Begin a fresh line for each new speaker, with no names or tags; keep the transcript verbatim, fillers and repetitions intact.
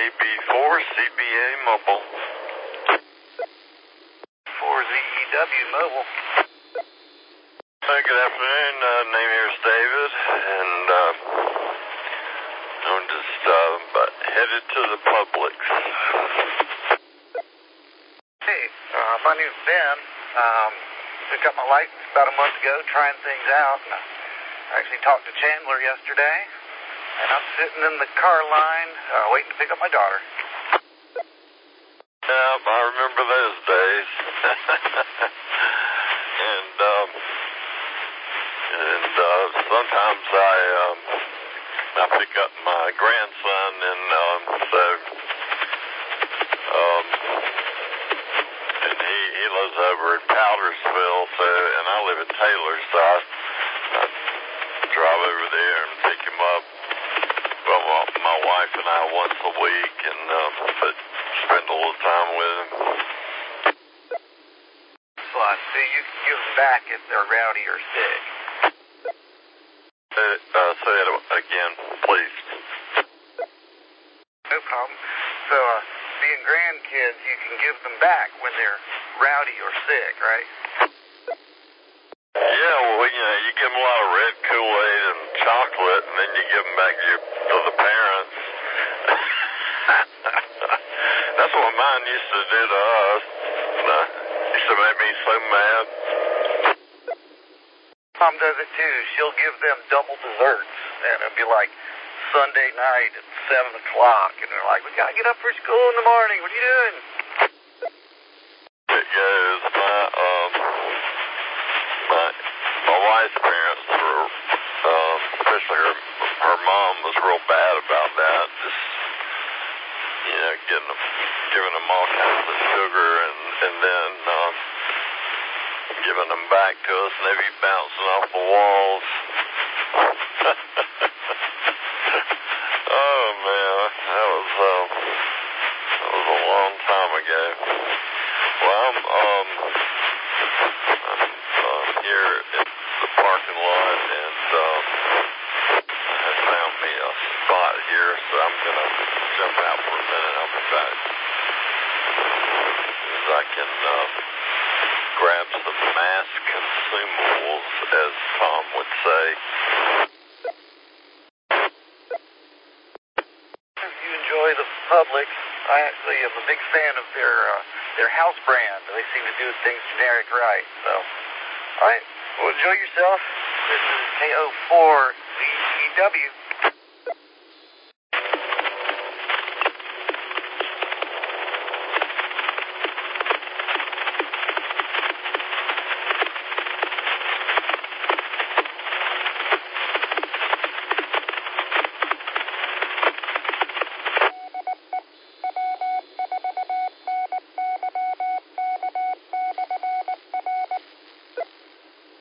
B four C B A Mobile.
For Z E W Mobile.
Uh, good afternoon. Uh, name here is David, and uh, I'm just uh, but headed to the Publix.
Hey, uh, my name's Ben. Um, picked up my license about a month ago, trying things out. And I actually talked to Chandler yesterday, and I'm sitting in the car line uh, waiting to pick up my daughter.
Yeah, I remember those days. and um, and uh, sometimes I um, I pick up my grandson, and um, so um, and he he lives over in Powdersville, so and I live in Taylor, so I, I drive over there and pick him up. Well, my wife and I once a week, and um, but spend a little time with him.
Fun. So you can give them back if they're rowdy or sick.
Uh, uh, say it again, please.
No problem. So, uh, being grandkids, you can give them back when they're rowdy or sick, right?
Yeah, well, you know, you give them a lot of red Kool-Aid and chocolate, and then you give them back to, your, to the parents. That's what mine used to do to us. Uh, used to make me so mad.
Mom does it too. She'll give them double desserts, and it'll be like Sunday night at seven o'clock, and they're like, "We gotta get up for school in the morning. What are you doing?"
It goes. My um, my my wife's parents were, um, especially her her mom was real bad about that. Just you know, getting them, giving them all kinds of sugar, and and then um, giving them back to us, and they'd be bouncing off the walls. Oh man, that was um, that was a long time ago. Well, I'm um, I'm uh, here at the parking lot, and um, I found me a spot here, so I'm gonna jump out for a minute. I'll be back as soon as I can um, grab some mass consumables, as Tom would say.
You enjoy the Publix. I actually am a big fan of their uh, their house brand. They seem to do things generic right. So, all right. Well, enjoy yourself. This is K O four Z E W.